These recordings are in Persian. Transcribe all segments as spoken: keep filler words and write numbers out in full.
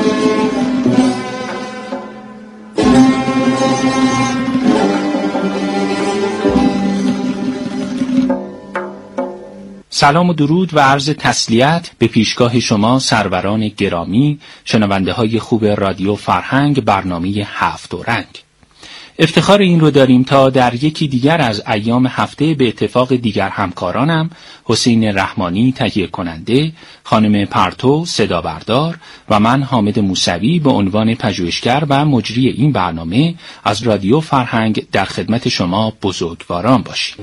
سلام و درود و عرض تسلیت به پیشگاه شما سروران گرامی، شنونده های خوب رادیو فرهنگ، برنامه هفت و رنگ. افتخار این رو داریم تا در یکی دیگر از ایام هفته به اتفاق دیگر همکارانم حسین رحمانی تهیه کننده، خانم پرتو صدا بردار و من حامد موسوی به عنوان پژوهشگر و مجری این برنامه از رادیو فرهنگ در خدمت شما بزرگواران باشیم.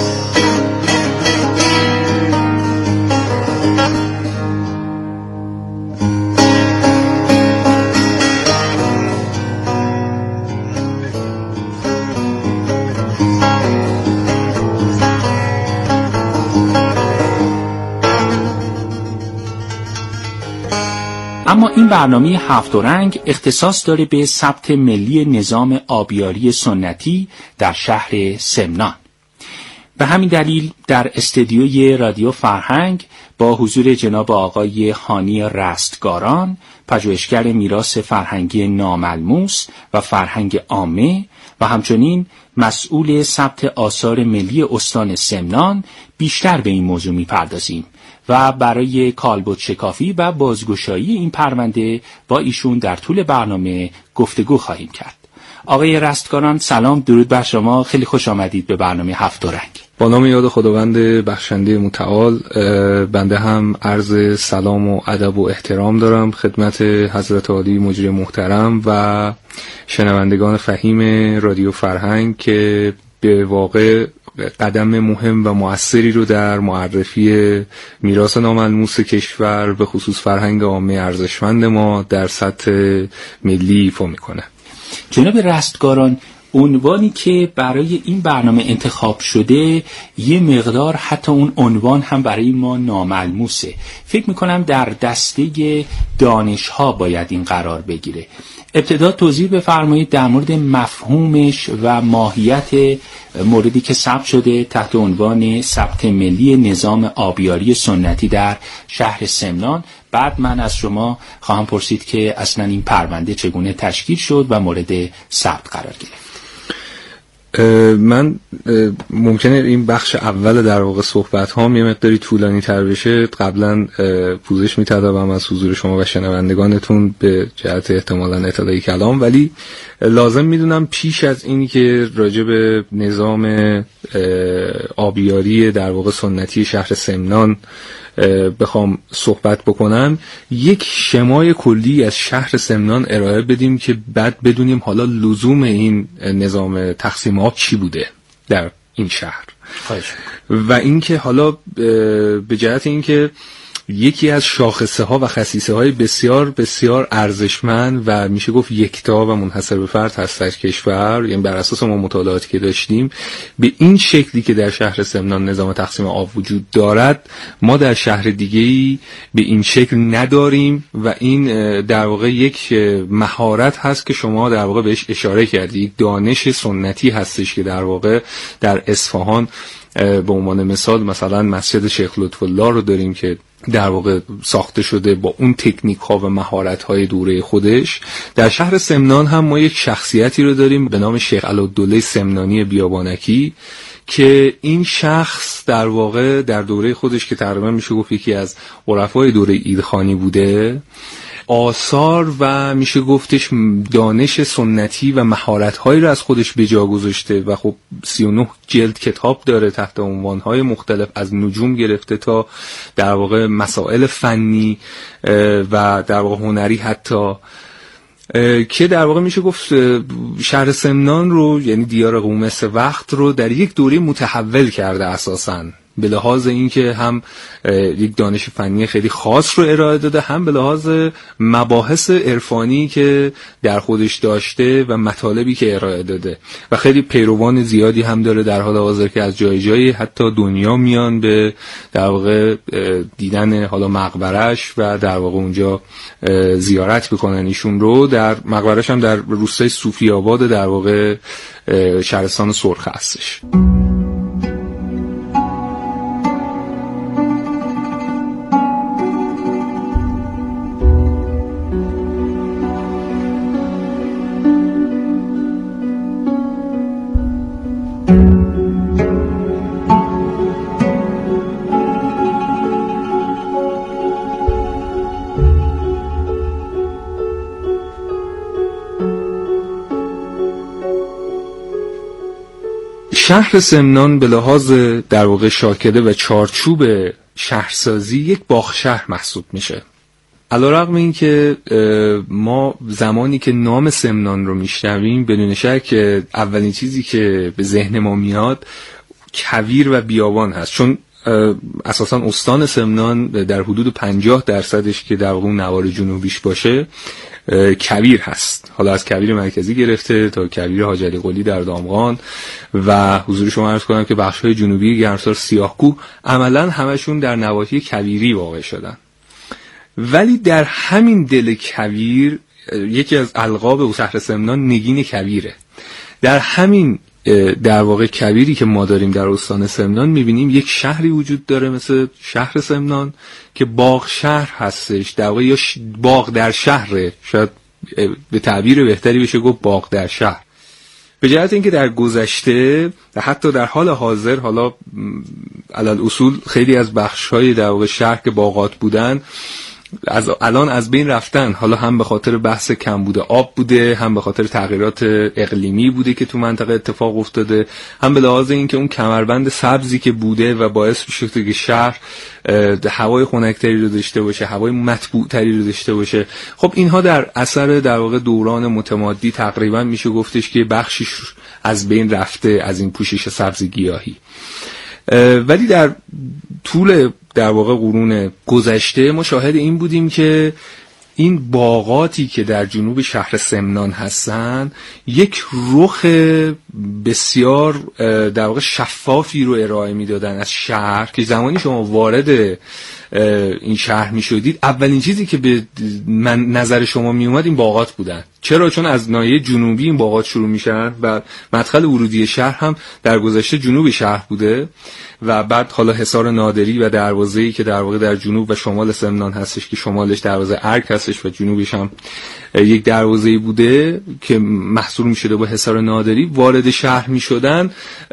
اما این برنامه هفت و رنگ اختصاص داره به ثبت ملی نظام آبیاری سنتی در شهر سمنان. به همین دلیل در استدیوی رادیو فرهنگ با حضور جناب آقای هانی رستگاران، پژوهشگر میراث فرهنگی ناملموس و فرهنگ عامه و همچنین مسئول ثبت آثار ملی استان سمنان، بیشتر به این موضوع می‌پردازیم و برای کالبد شکافی و بازگشایی این پرونده با ایشون در طول برنامه گفتگو خواهیم کرد. آقای رستگاران سلام، درود بر شما، خیلی خوش آمدید به برنامه هفت و رنگ. با نام یاد خداوند بخشنده متعال، بنده هم عرض سلام و ادب و احترام دارم خدمت حضرت عالی مجری محترم و شنوندگان فهیم رادیو فرهنگ که به واقع قدم مهم و مؤثری رو در معرفی میراث ناملموس کشور به خصوص فرهنگ عامه ارزشمند ما در سطح ملی ایفا میکنه. جناب رستگاران، عنوانی که برای این برنامه انتخاب شده یه مقدار حتی اون عنوان هم برای ما ناملموسه. فکر میکنم در دسته دانش‌ها باید این قرار بگیره. ابتدا توضیح بفرمایید در مورد مفهومش و ماهیت موردی که ثبت شده تحت عنوان ثبت ملی نظام آبیاری سنتی در شهر سمنان. بعد من از شما خواهم پرسید که اصلا این پرونده چگونه تشکیل شد و مورد ثبت قرار گرفت. من ممکنه این بخش اول در واقع صحبت هام یه مقداری طولانی تر بشه. قبلا پوزش می‌طلبم از حضور شما و شنوندگانتون به جهت احتمالاً اطلاعی کلام، ولی لازم میدونم پیش از اینی که راجع به نظام آبیاری در واقع سنتی شهر سمنان بخوام صحبت بکنم، یک شمای کلی از شهر سمنان ارائه بدیم که بعد بدونیم حالا لزوم این نظام تقسیم آب چی بوده در این شهر. خواهش. و اینکه حالا به جهت اینکه یکی از شاخصه ها و خصیصه های بسیار بسیار ارزشمند و میشه گفت یکتا و منحصر به فرد هست در کشور، یعنی بر اساس ما مطالعاتی که داشتیم به این شکلی که در شهر سمنان نظام تقسیم آب وجود دارد ما در شهر دیگه‌ای به این شکل نداریم و این در واقع یک مهارت هست که شما در واقع بهش اشاره کردید، یک دانش سنتی هستش که در واقع در اصفهان به عنوان مثال مثلا مسجد شیخ لطف الله رو داریم که در واقع ساخته شده با اون تکنیک ها و مهارت های دوره خودش. در شهر سمنان هم ما یک شخصیتی رو داریم به نام شیخ علالدوله سمنانی بیابانکی که این شخص در واقع در دوره خودش که تقریبا میشه گفت یکی از عرفای دوره ایلخانی بوده، آثار و میشه گفتش دانش سنتی و مهارت‌هایی رو از خودش به جا گذاشته و خب سی و نه جلد کتاب داره تحت عنوان‌های مختلف، از نجوم گرفته تا در واقع مسائل فنی و در واقع هنری حتی، که در واقع میشه گفت شهر سمنان رو یعنی دیار قومس وقت رو در یک دوره متحول کرده اساساً، به لحاظ اینکه هم یک دانش فنی خیلی خاص رو ارائه داده، هم به لحاظ مباحث عرفانی که در خودش داشته و مطالبی که ارائه داده و خیلی پیروان زیادی هم داره در حال حاضر که از جای جایی حتی دنیا میان به در واقع دیدن حالا مقبرش و در واقع اونجا زیارت بکنن ایشون رو. در مقبرش هم در روستای صوفی آباد در واقع شهرستان سرخ هستش. شهر سمنان به لحاظ در واقع شاکله و چارچوب شهرسازی یک باغ شهر محسوب میشه. علیرغم این که ما زمانی که نام سمنان رو میشنویم بدون شک اولین چیزی که به ذهن ما میاد کویر و بیابان هست، چون اساساً استان سمنان در حدود پنجاه درصدش که در واقع نوار جنوبیش باشه کویر هست. حالا از کویر مرکزی گرفته تا کویر حاج علی قلی در دامغان و حضور شما عرض کنم که بخش‌های جنوبی گرمسار سیاه‌کوه عملاً همشون در نواحی کویری واقع شدن. ولی در همین دل کویر یکی از القاب شهر سمنان نگین کویره. در همین در واقع کویری که ما داریم در استان سمنان میبینیم یک شهری وجود داره مثل شهر سمنان که باغ شهر هستش، در واقع یا باغ در شهره، شاید به تعبیر بهتری بشه گفت باغ در شهر. به جهت اینکه در گذشته و حتی در حال حاضر حالا علل اصول خیلی از بخش‌های در واقع شهر که باغات بودن از الان از بین رفتن، حالا هم به خاطر بحث کمبود آب بوده، هم به خاطر تغییرات اقلیمی بوده که تو منطقه اتفاق افتاده، هم به لحاظ اینکه اون کمربند سبزی که بوده و باعث می‌شده که شهر هوای خنک‌تری رو داشته باشه، هوای مطبوع‌تری رو داشته باشه. خب اینها در اثر در واقع دوران متمادی تقریبا میشه گفتش که بخشیش از بین رفته از این پوشش سبز گیاهی. ولی در طول در واقع قرون گذشته ما شاهد این بودیم که این باغاتی که در جنوب شهر سمنان هستن یک رخ بسیار در واقع شفافی رو ارائه میدادن از شهر که زمانی شما وارد این شهر می شدید اولین چیزی که به من نظر شما می اومد این باغات بودن. چرا؟ چون از ناحیه جنوبی این باغات شروع میشن و مدخل ورودی شهر هم در گذشته جنوب شهر بوده و بعد حالا حصار نادری و دروازه‌ای که در واقع در جنوب و شمال سمنان هستش که شمالش دروازه ارگ هستش و جنوبش هم یک دروازه‌ای بوده که محصور می‌شده با حصار نادری وارد شهر می‌شدن.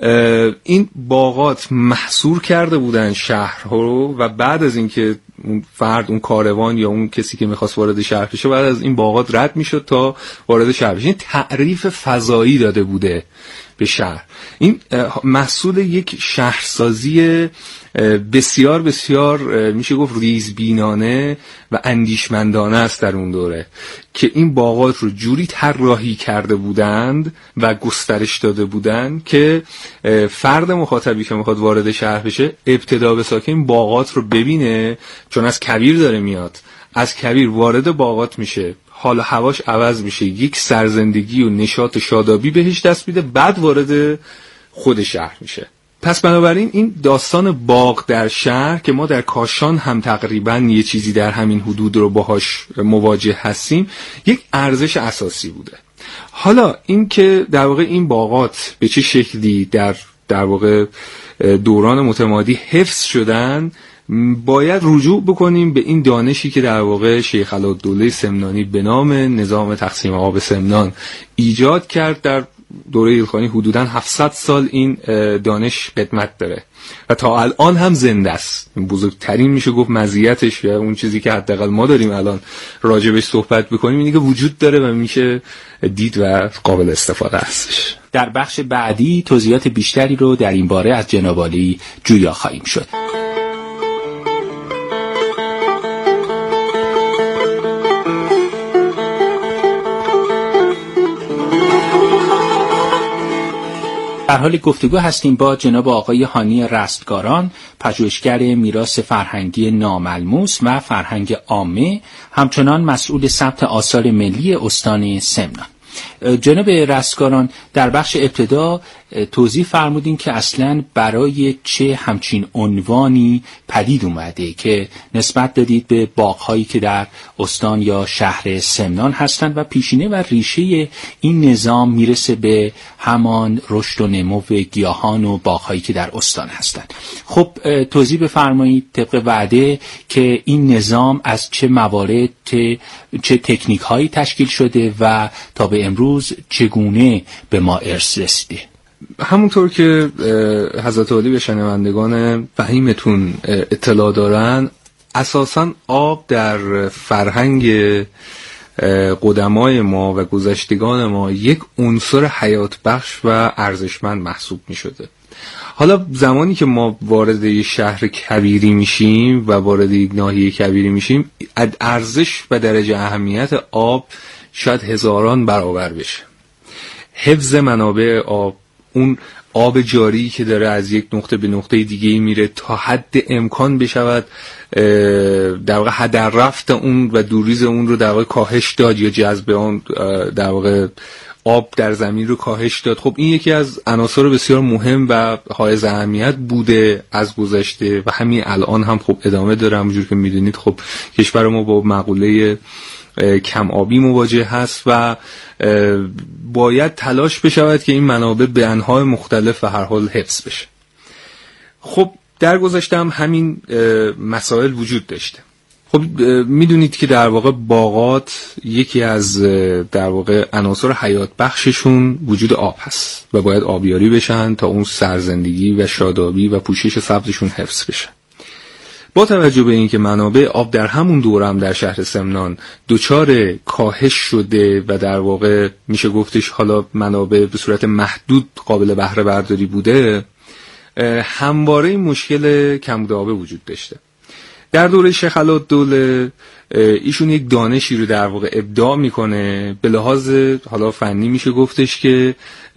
این باغات محصور کرده بودن شهر رو و بعد از اینکه اون فرد اون کاروان یا اون کسی که می‌خواست وارد شهر بشه بعد از این باغات رد می‌شد تا وارد شهر بشه. این تعریف فضایی داده بوده به شهر. این محصول یک شهرسازی بسیار بسیار میشه گفت ریزبینانه و اندیشمندانه است در اون دوره که این باغات رو جوری طراحی کرده بودند و گسترش داده بودند که فرد مخاطبی که میخواد وارد شهر بشه ابتدا به ساکن باغات رو ببینه، چون از کویر داره میاد، از کویر وارد باغات میشه، حال هواش عوض میشه، یک سرزندگی و نشاط شادابی بهش دست میده، بعد وارد خود شهر میشه. پس بنابراین این داستان باغ در شهر که ما در کاشان هم تقریبا یه چیزی در همین حدود رو باهاش مواجه هستیم یک ارزش اساسی بوده. حالا این که در واقع این باغات به چه شکلی در در واقع دوران متمادی حفظ شدن باید رجوع بکنیم به این دانشی که در واقع شیخ علاءالدوله سمنانی به نام نظام تقسیم آب سمنان ایجاد کرد. در دوره ایلخانی حدوداً هفتصد سال این دانش خدمت داره و تا الان هم زنده است. بزرگترین میشه گفت مزیتش یا اون چیزی که حداقل ما داریم الان راجبش صحبت بکنیم اینه که وجود داره و میشه دید و قابل استفاده هستش. در بخش بعدی توضیحات بیشتری رو در این باره از جناب عالی جویا خواهیم شد. در حال گفتگو هستیم با جناب آقای هانی رستگاران، پژوهشگر میراث فرهنگی ناملموس و فرهنگ عامه، همچنان مسئول ثبت آثار ملی استان سمنان. جناب رستگاران، در بخش ابتدا توضیح فرمودین که اصلاً برای چه همچین عنوانی پدید اومده که نسبت دادید به باغ‌هایی که در استان یا شهر سمنان هستند و پیشینه و ریشه این نظام میرسه به همان رشد و نمو گیاهان و باغ‌هایی که در استان هستند. خب توضیح بفرمایید طبق وعده که این نظام از چه موارد چه تکنیک‌هایی تشکیل شده و تا به امروز چگونه به ما ارث رسیده. همونطور که حضرت عالی به شنوندگان فهیمتون اطلاع دارن، اساساً آب در فرهنگ قدمای ما و گذشتگان ما یک عنصر حیات بخش و ارزشمند محسوب می شده. حالا زمانی که ما وارد یک شهر کبیری میشیم و وارد یک ناحیه کبیری میشیم، ارزش و درجه اهمیت آب شاید هزاران برابر بشه. حفظ منابع آب، اون آب جاری که داره از یک نقطه به نقطه دیگه میره تا حد امکان بشود در واقع هدر رفت اون و دوریز اون رو در واقع کاهش داد یا جذب اون در واقع آب در زمین رو کاهش داد. خب این یکی از عناصر بسیار مهم و حائز اهمیت بوده از گذشته و همین الان هم خب ادامه داره. همونجور که میدونید خب کشور ما با مقوله کم آبی مواجه هست و باید تلاش بشود که این منابع به انواع مختلف و هر حال حفظ بشه. خب در گذشته هم همین مسائل وجود داشته. خب میدونید که در واقع باغات یکی از در واقع عناصر حیات بخششون وجود آب هست و باید آبیاری بشن تا اون سرزندگی و شادابی و پوشش سبزشون حفظ بشه. با توجه به اینکه منابع آب در همون دوره هم در شهر سمنان دچار کاهش شده و در واقع میشه گفتش حالا منابع به صورت محدود قابل بهره برداری بوده، همواره این مشکل کمبود آب وجود داشته. در دوره شیخ علاءالدوله ایشون یک دانشی رو در واقع ابداع میکنه به لحاظ حالا فنی میشه گفتش که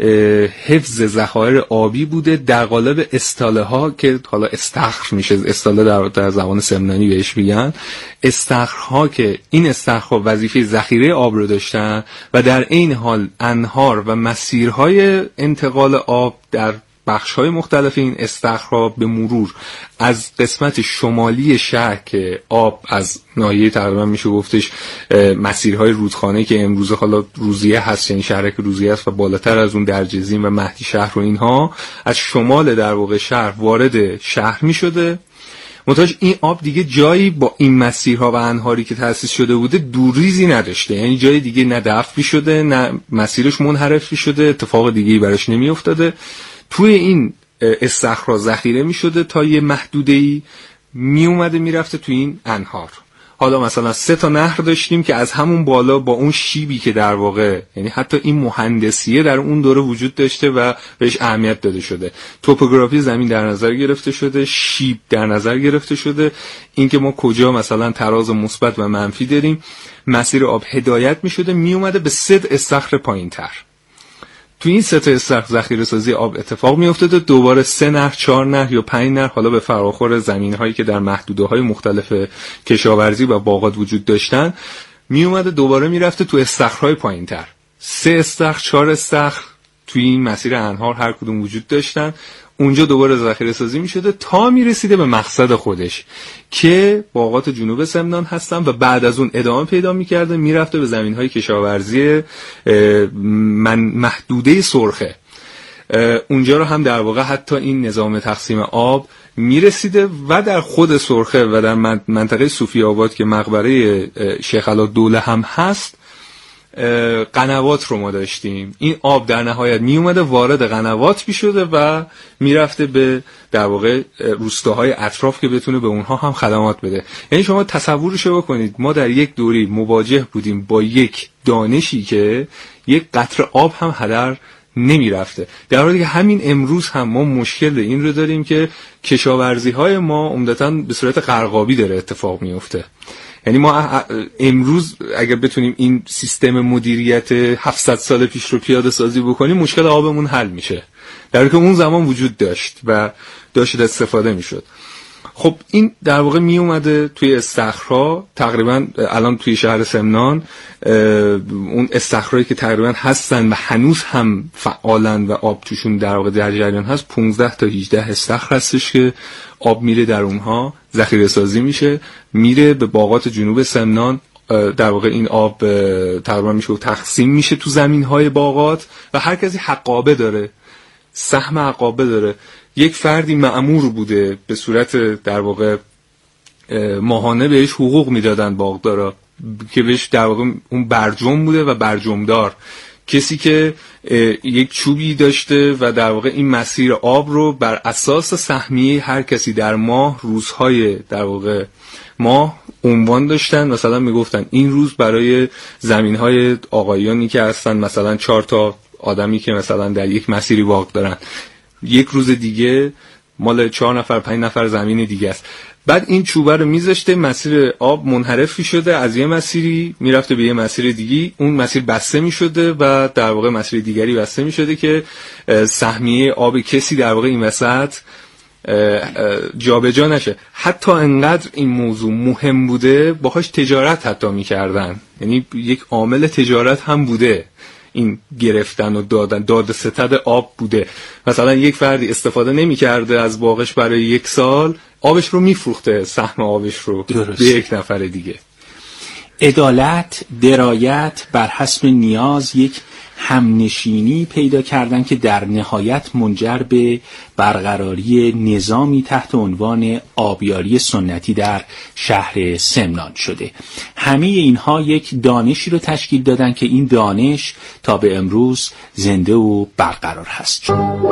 حفظ ذخایر آبی بوده در قالب استاله ها که حالا استخر میشه، استاله در, در زبان سمنانی بهش میگن، استخرها که این استخرها وظیفه ذخیره آب رو داشتن و در این حال انهار و مسیرهای انتقال آب در بخش‌های مختلف این استخرها به مرور از قسمت شمالی شهر که آب از ناحیه تقریبا میشه گفتش مسیرهای رودخانه که امروزه حالا روزیه هست، یعنی شهرک روزیه است و بالاتر از اون درجزین و مهدی شهر و اینها، از شمال در واقع شهر وارد شهر میشده. منتهاش این آب دیگه جایی با این مسیرها و انهاری که تأسیس شده بوده دوریزی نداشته، یعنی جای دیگه نه دفع شده نه مسیرش منحرف شده، اتفاق دیگه‌ای براش نمی افتاده. توی این استخرها ذخیره می شده تا یه محدوده‌ای می اومده می رفته توی این انهار. حالا مثلا سه تا نهر داشتیم که از همون بالا با اون شیبی که در واقع یعنی حتی این مهندسیه در اون دوره وجود داشته و بهش اهمیت داده شده، توپوگرافی زمین در نظر گرفته شده، شیب در نظر گرفته شده، اینکه ما کجا مثلا تراز مثبت و منفی داریم، مسیر آب هدایت می شده می اومده به سه استخر پایین‌تر. تو این سه تا استخر ذخیره سازی آب اتفاق می افتاده، دوباره سه نهر، چهار نهر یا پنج نهر حالا به فراخور زمین هایی که در محدوده های مختلف کشاورزی و باغات وجود داشتن می اومده دوباره می رفته تو استخرهای پایین تر. سه استخر، چهار استخر توی این مسیر انهار هر کدوم وجود داشتن، اونجا دوباره ذخیره سازی می شده تا می رسیده به مقصد خودش که باغات جنوب سمنان هستن و بعد از اون ادامه پیدا می کرده می رفته به زمین های کشاورزی من محدوده سرخه. اونجا رو هم در واقع حتی این نظام تقسیم آب می رسیده و در خود سرخه و در منطقه صوفی آباد که مقبره شیخ علاءالدوله هم هست قنوات رو ما داشتیم. این آب در نهایت می اومده وارد قنوات می شده و می رفته به در واقع روستاهای اطراف که بتونه به اونها هم خدمات بده. یعنی شما تصورشو بکنید ما در یک دوری مواجه بودیم با یک دانشی که یک قطره آب هم هدر نمی رفته، در حالی که همین امروز هم ما مشکل این رو داریم که کشاورزی های ما عمدتاً به صورت قرقابی داره اتفاق می افته. یعنی ما امروز اگر بتونیم این سیستم مدیریت هفتصد سال پیش رو پیاده سازی بکنیم مشکل آبمون حل میشه، در حالی که اون زمان وجود داشت و داشت استفاده میشد. خب این در واقع می اومده توی استخرها، تقریبا الان توی شهر سمنان اون استخرهایی که تقریبا هستن و هنوز هم فعالن و آب توشون در واقع در جریان هست پانزده تا هجده استخر هستش که آب میره در اونها ذخیره سازی میشه، میره به باغات جنوب سمنان. در واقع این آب تقریبا میشه تقسیم میشه تو زمینهای باغات و هر کسی حقابه داره، سهم حقابه داره. یک فردی مأمور بوده به صورت در واقع ماهانه بهش حقوق میدادن باغدارا که بهش در واقع اون برجم بوده و برجمدار، کسی که یک چوبی داشته و در واقع این مسیر آب رو بر اساس سهمیه هر کسی در ماه روزهای در واقع ماه عنوان داشتن، مثلا میگفتن این روز برای زمین‌های آقایانی که هستن مثلا چهار تا آدمی که مثلا در یک مسیری واقع دارن، یک روز دیگه مال چهار نفر پنج نفر زمین دیگه است. بعد این چوبه رو میذاشته، مسیر آب منحرفی شده، از یه مسیری میرفته به یه مسیر دیگی، اون مسیر بسته میشده و در واقع مسیر دیگری بسته میشده که سهمیه آب کسی در واقع این وسط جابجا نشه. حتی انقدر این موضوع مهم بوده باهاش تجارت حتی میکردن، یعنی یک عامل تجارت هم بوده این گرفتن و دادن، داد ستد آب بوده. مثلا یک فردی استفاده نمی‌کرده از باغش برای یک سال، آبش رو میفروخته، سهم آبش رو درست به یک نفر دیگه. عدالت، درایت، بر حسب نیاز یک همنشینی پیدا کردن که در نهایت منجر به برقراری نظامی تحت عنوان آبیاری سنتی در شهر سمنان شده. همه اینها یک دانشی رو تشکیل دادن که این دانش تا به امروز زنده و برقرار هست.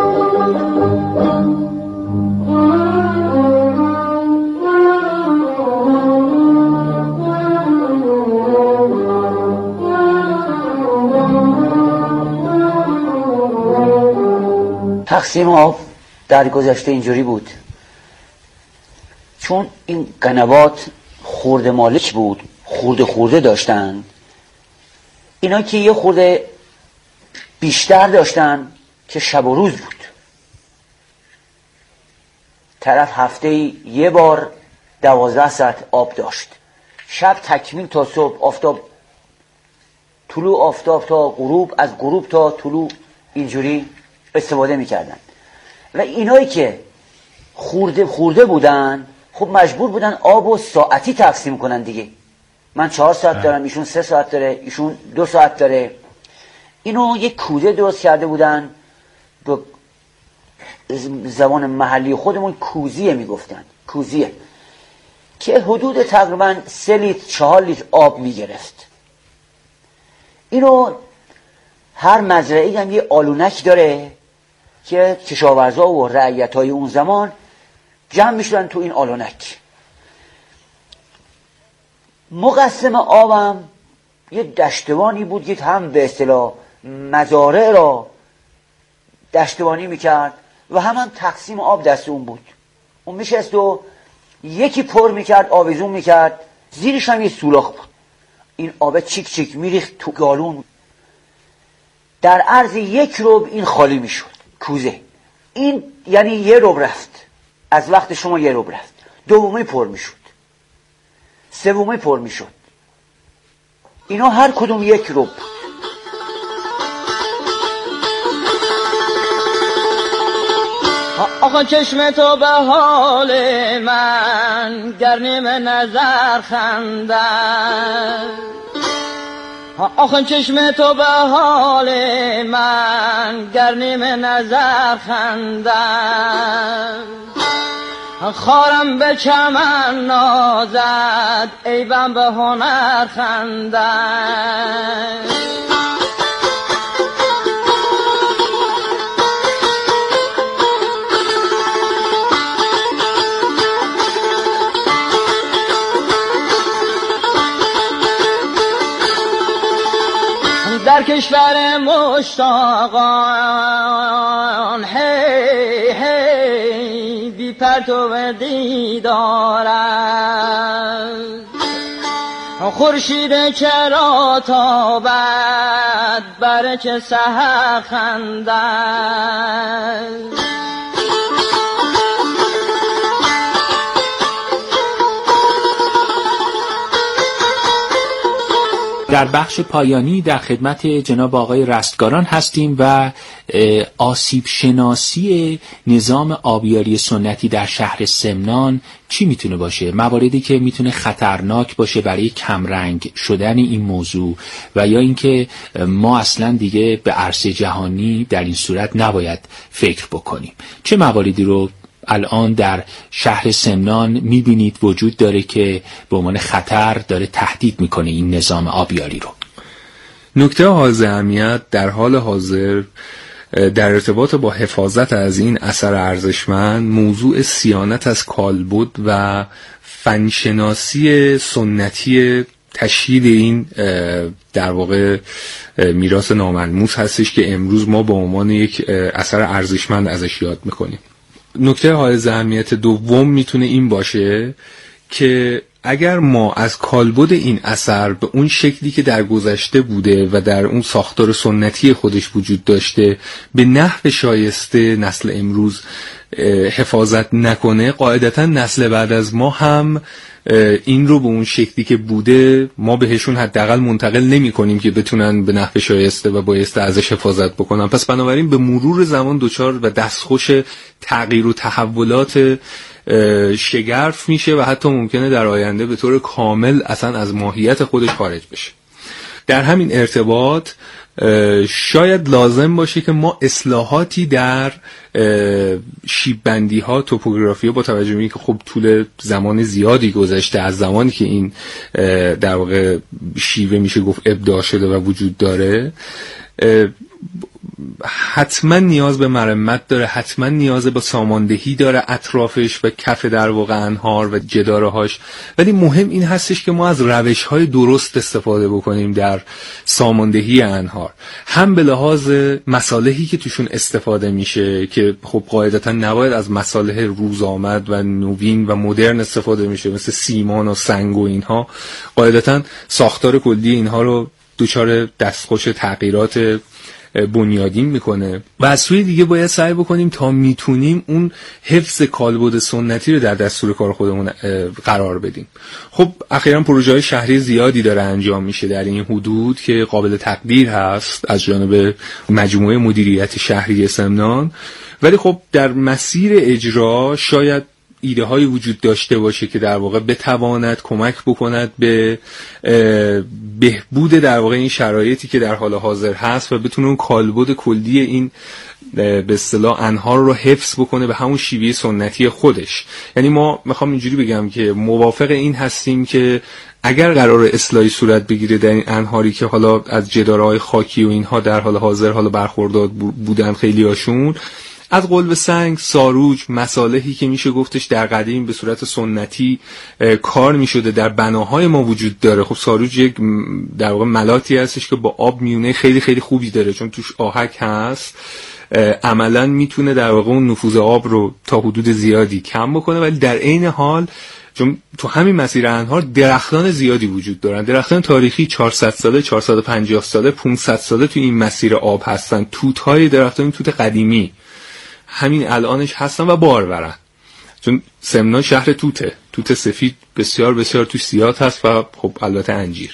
تقسیم آب در گذشته اینجوری بود، چون این قنوات خورده مالک بود، خورده خورده داشتن، اینا که یه خورده بیشتر داشتن که شب و روز بود، طرف هفته یه بار دوازده ساعت آب داشت، شب تکمیل تا صبح، آفتاب طلوع آفتاب تا غروب، از غروب تا طلوع اینجوری استفاده میکردن. و اینایی که خورده خورده بودن خب مجبور بودن آب و ساعتی تقسیم کنن دیگه. من چهار ساعت دارم، ایشون سه ساعت داره، ایشون دو ساعت داره. اینو یک کوزه درست کرده بودن، به زبان محلی خودمون کوزیه میگفتن، کوزیه، که حدود تقریبا سه لیتر چهار لیتر آب میگرفت. اینو هر مزرعه‌ای هم یه آلونک داره که کشاورزا و رعیتای اون زمان جمع میشدن تو این آلونک. مقسم آبم یه دشتوانی بود که هم به اصطلاح مزارع را دشتوانی میکرد و هم هم تقسیم آب دست اون بود. اون میشست و یکی پر میکرد، آویزون میکرد، زیرش هم یه سوراخ بود، این آب چیک چیک میریخت تو گالون. در عرض یک ربع این خالی میشد کوزه. این یعنی یه ربع رفت، از وقت شما یه ربع رفت، دومی پر میشد، سومی پر میشد. اینا هر کدوم یک ربع. آقا چشم تو به حال من گرنم نظر خندن، آخه چشم تو به حال من گرنم نظر خندن، خارم به چمن نازد عیبم به هنر خندن. در کشور مشتاقان هی هی بی پرتو دیدارند، خورشید چرا تابد بر چه سحر خندند. در بخش پایانی در خدمت جناب آقای رستگاران هستیم و آسیب شناسی نظام آبیاری سنتی در شهر سمنان چی میتونه باشه؟ مواردی که میتونه خطرناک باشه برای کمرنگ شدن این موضوع و یا اینکه ما اصلا دیگه به عرصه جهانی در این صورت نباید فکر بکنیم. چه مواردی رو الان در شهر سمنان میبینید وجود داره که به عنوان خطر داره تهدید میکنه این نظام آبیاری رو؟ نکته حائز اهمیت در حال حاضر در ارتباط با حفاظت از این اثر ارزشمند موضوع صیانت از کالبد و فنشناسی سنتی تشیید این در واقع میراث ناملموس هستش که امروز ما به عنوان یک اثر ارزشمند ازش یاد میکنیم. نکته حائز اهمیت دوم میتونه این باشه که اگر ما از کالبد این اثر به اون شکلی که در گذشته بوده و در اون ساختار سنتی خودش وجود داشته به نحو شایسته نسل امروز حفاظت نکنه، قاعدتا نسل بعد از ما هم این رو به اون شکلی که بوده ما بهشون حداقل منتقل نمی کنیم که بتونن به نحو شایسته و بایسته ازش حفاظت بکنن. پس بنابراین به مرور زمان دچار و دستخوش تغییر و تحولات شگرف میشه و حتی ممکنه در آینده به طور کامل اصلا از ماهیت خودش خارج بشه. در همین ارتباط شاید لازم باشه که ما اصلاحاتی در شیب‌بندی ها، توپوگرافی ها، با توجه به اینکه خب طول زمان زیادی گذشته از زمانی که این در واقع شیوه میشه گفت ابداع شده و وجود داره، حتما نیاز به مرمت داره، حتما نیاز به ساماندهی داره اطرافش و کف در واقع انهار و جدارهاش. ولی مهم این هستش که ما از روش‌های درست استفاده بکنیم در ساماندهی انهار، هم به لحاظ مصالحی که توشون استفاده میشه که خب قاعدتا نباید از مصالح روز آمد و نوین و مدرن استفاده میشه مثل سیمان و سنگ و اینها. قاعدتا ساختار کلی اینها رو دچار دستخوش تغییرات بنیادین میکنه و از سوی دیگه باید سعی بکنیم تا میتونیم اون حفظ کالبد سنتی رو در دستور کار خودمون قرار بدیم. خب اخیراً پروژه‌های شهری زیادی داره انجام میشه در این حدود که قابل تقدیر هست از جانب مجموعه مدیریت شهری سمنان، ولی خب در مسیر اجرا شاید ایده های وجود داشته باشه که در واقع بتواند کمک بکند به بهبود در واقع این شرایطی که در حال حاضر هست و بتونه اون کالبد کلی این به اصطلاح انهار رو حفظ بکنه به همون شیوه سنتی خودش. یعنی ما میخوام اینجوری بگم که موافق این هستیم که اگر قرار اصلاحی صورت بگیره در این انهاری که حالا از جدارهای خاکی و اینها در حال حاضر حالا برخوردار بودن خیلی هاشون، از قلب سنگ، ساروج، مصالحی که میشه گفتش در قدیم به صورت سنتی کار میشده در بناهای ما وجود داره. خب ساروج یک در واقع ملاتی هستش که با آب میونه خیلی خیلی خوبی داره چون توش آهک هست، عملا میتونه در واقع اون نفوذ آب رو تا حدود زیادی کم بکنه، ولی در عین حال چون تو همین مسیر انهار درختان زیادی وجود دارن، درختان تاریخی چهارصد ساله، چهارصد و پنجاه ساله، پانصد ساله تو این مسیر آب هستن. توت‌های درختان توت قدیمی همین الانش هستن و بارورن، چون سمنان شهر توته، توت سفید بسیار بسیار توش زیاد هست و خب البته انجیر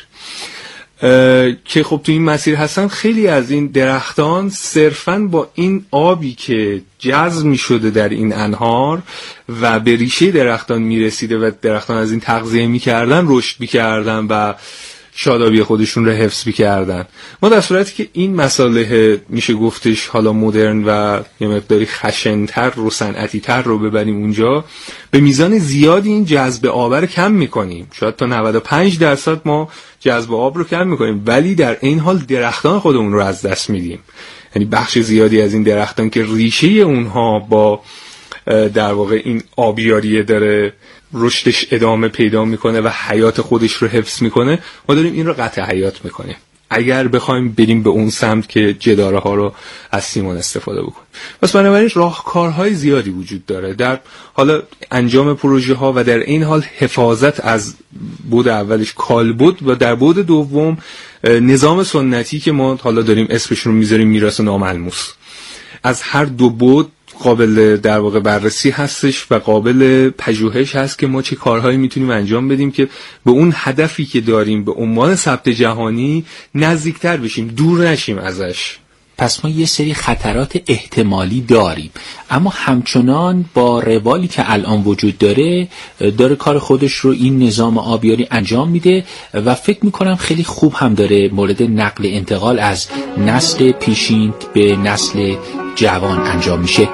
که خب تو این مسیر هستن. خیلی از این درختان صرفاً با این آبی که جذب می شده در این انهار و به ریشه درختان می رسیده و درختان از این تغذیه می کردن رشد می کردن و شادابی خودشون رو حفظ می‌کردن. ما در صورتی که این مساله میشه گفتش حالا مدرن و یه مقداری خشن‌تر و صنعتی‌تر رو ببریم اونجا، به میزان زیادی این جذب آب رو کم می‌کنیم. شاید تا نود و پنج درصد ما جذب آب رو کم می‌کنیم، ولی در این حال درختان خودمون رو از دست میدیم. یعنی بخش زیادی از این درختان که ریشه اونها با در واقع این آبیاریه داره رشدش ادامه پیدا میکنه و حیات خودش رو حفظ میکنه، ما داریم این رو قطع حیات میکنیم اگر بخوایم بریم به اون سمت که جداره ها رو از سیمان استفاده بکنیم. پس بنابراین راهکارهای زیادی وجود داره در حالا انجام پروژه ها و در این حال حفاظت از بود اولش کالبد و در بود دوم نظام سنتی که ما حالا داریم اسمش رو میذاریم میراث ناملموس. از هر دو بود قابل در واقع بررسی هستش و قابل پژوهش هست که ما چه کارهایی میتونیم انجام بدیم که به اون هدفی که داریم به عنوان ثبت جهانی نزدیکتر بشیم، دور نشیم ازش. پس ما یه سری خطرات احتمالی داریم، اما همچنان با روالی که الان وجود داره داره کار خودش رو این نظام آبیاری انجام میده و فکر میکنم خیلی خوب هم داره مورد نقل انتقال از نسل پیشین به نسل جوان انجام میشه.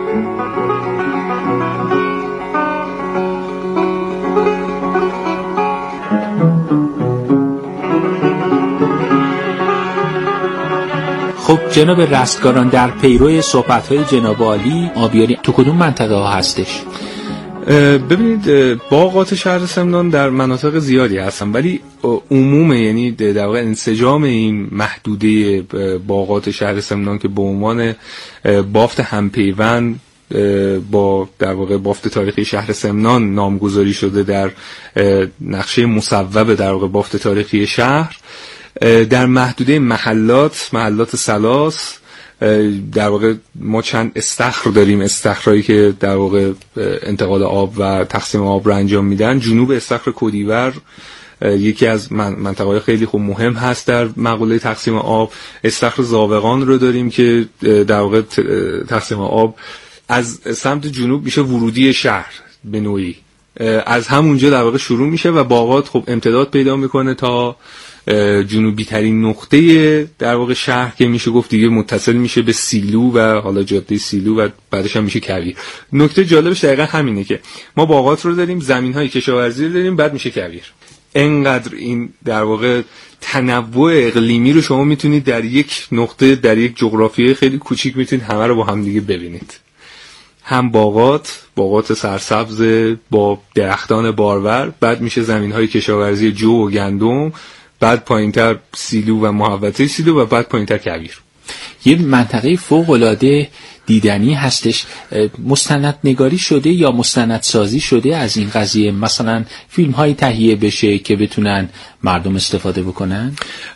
خب جناب رستگاران، در پیرو صحبت‌های جناب عالی آبیاری تو کدوم منطقه ها هستش؟ ببینید باغات شهر سمنان در مناطق زیادی هستن، ولی عموم یعنی در واقع انسجام این محدوده باغات شهر سمنان که به عنوان بافت همپیوند با در واقع بافت تاریخی شهر سمنان نامگذاری شده در نقشه مصوب در واقع بافت تاریخی شهر، در محدوده محلات محلات سلاس در واقع ما چند استخر داریم، استخرایی که در واقع انتقال آب و تقسیم آب رو انجام میدن. جنوب استخر کدیور یکی از منطقه‌های خیلی خوب مهم هست در مقوله تقسیم آب. استخر زاوقان رو داریم که در واقع تقسیم آب از سمت جنوب میشه ورودی شهر به نوعی، از همونجا در واقع شروع میشه و باغات خب امتداد پیدا میکنه تا جنوبی ترین نقطه در واقع شهر که میشه گفت دیگه متصل میشه به سیلو و حالا جاده سیلو و بعدش هم میشه کویر. نکته جالبش دقیقا همینه که ما باغات رو داریم، زمین‌های کشاورزی رو داریم، بعد میشه کویر. انقدر این در واقع تنوع اقلیمی رو شما میتونید در یک نقطه، در یک جغرافیای خیلی کوچیک میتونید همه رو با هم دیگه ببینید. هم باغات، باغات سرسبز با درختان بارور، بعد میشه زمین‌های کشاورزی جو و گندم، بعد پایینتر سیلو و محوطه سیلو و بعد پایینتر کویر. یه منطقه فوق‌العاده دیدنی هستش. مستند نگاری شده یا مستند سازی شده از این قضیه؟ مثلا فیلم های تهیه بشه که بتونن مردم استفاده بکنن؟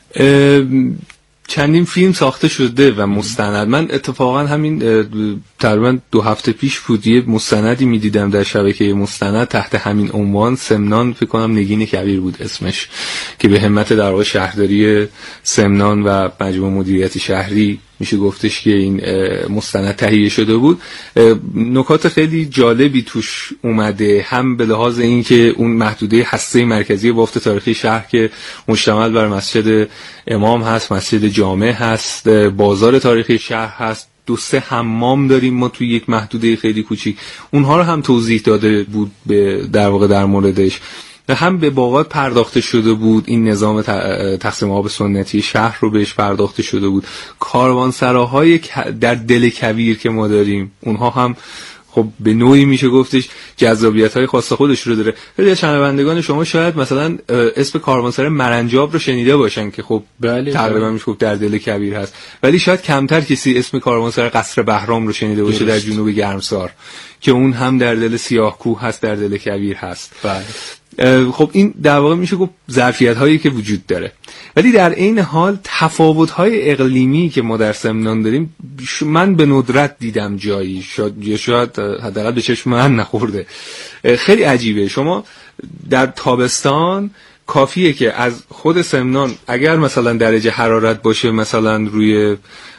چندین فیلم ساخته شده و مستند. من اتفاقا همین تقریبا دو هفته پیش بود یه مستندی میدیدم در شبکه مستند تحت همین عنوان، سمنان، فکر کنم نگین کویر بود اسمش، که به همت در واقع شهرداری سمنان و مجموعه مدیریت شهری میشه گفتش که این مستند تهیه شده بود. نکات خیلی جالبی توش اومده، هم به لحاظ این که اون محدوده هسته مرکزی بافت تاریخی شهر که مشتمل بر مسجد امام هست، مسجد جامع هست، بازار تاریخی شهر هست، دو سه حمام داریم ما توی یک محدوده خیلی کوچیک، اونها رو هم توضیح داده بود به در واقع در موردش. هم به باغات پرداخته شده بود، این نظام تقسیم آب سنتی شهر رو بهش پرداخته شده بود. کاروانسراهای در دل کویر که ما داریم اونها هم خب به نوعی میشه گفتش جذابیت‌های خاص خودش رو داره. خیلی از شنوندگان شما شاید مثلا اسم کاروانسرای مرنجاب رو شنیده باشن که خب بله تقریبا بله. میشه گفت در دل کویر هست، ولی شاید کمتر کسی اسم کاروانسرای قصر بهرام رو شنیده باشه در جنوب گرمسار که اون هم در دل سیاه‌کوه هست، در دل کویر هست. بله. خب این در واقع میشه گفت ظرفیت هایی که وجود داره، ولی در این حال تفاوت های اقلیمی که ما در سمنان داریم من به ندرت دیدم جایی، شاید شاید حداقل به چشم من نخورده. خیلی عجیبه. شما در تابستان کافیه که از خود سمنان اگر مثلا درجه حرارت باشه مثلا روی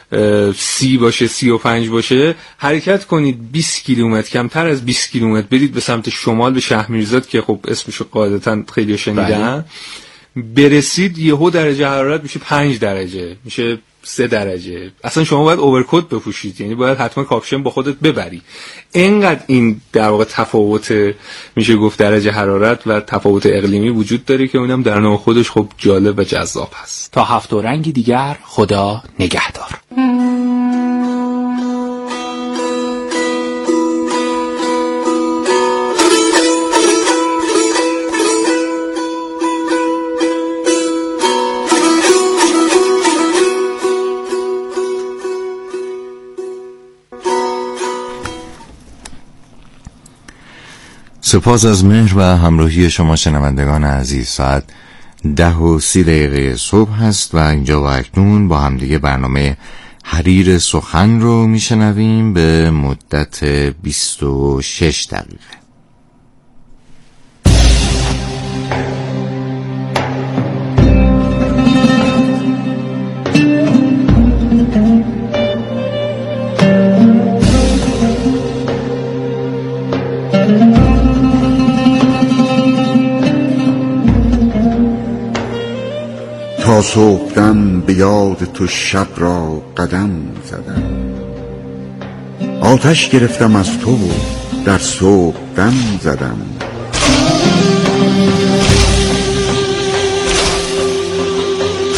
سی باشه، سی و پنج باشه، حرکت کنید بیست کیلومتر، کمتر از بیست کیلومتر برید به سمت شمال به شهرمیرزاد که خب اسمشو قاعدتا خیلی شنیدن، برسید یهو درجه حرارت میشه پنج درجه، میشه سه درجه. اصلا شما باید اوورکوت بپوشید، یعنی باید حتما کاپشن با خودت ببری. اینقدر این در واقع تفاوت میشه گفت درجه حرارت و تفاوت اقلیمی وجود داره که اونم در نوع خودش خب جالب و جذاب هست. تا هفت و رنگی دیگر، خدا نگهدار. سپاس از مهر و همراهی شما شنوندگان عزیز. ساعت ده و سی دقیقه صبح هست و اینجا و اکنون با همدیگه برنامه حریر سخن رو میشنویم به مدت بیست و شش دقیقه. تا صبحدم به یاد تو شب را قدم زدم، آتش گرفتم از تو در صبحدم زدم.